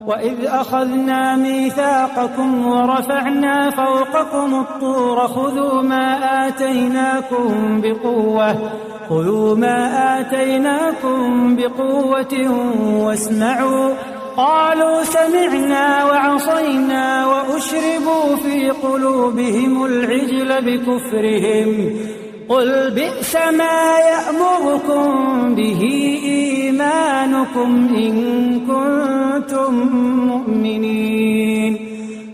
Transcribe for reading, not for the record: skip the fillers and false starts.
وإذ أخذنا ميثاقكم ورفعنا فوقكم الطور خذوا ما آتيناكم بقوة واسمعوا قالوا سمعنا وعصينا وأشربوا في قلوبهم العجل بكفرهم قل بئس ما يأمركم به إيمانكم إن كنتم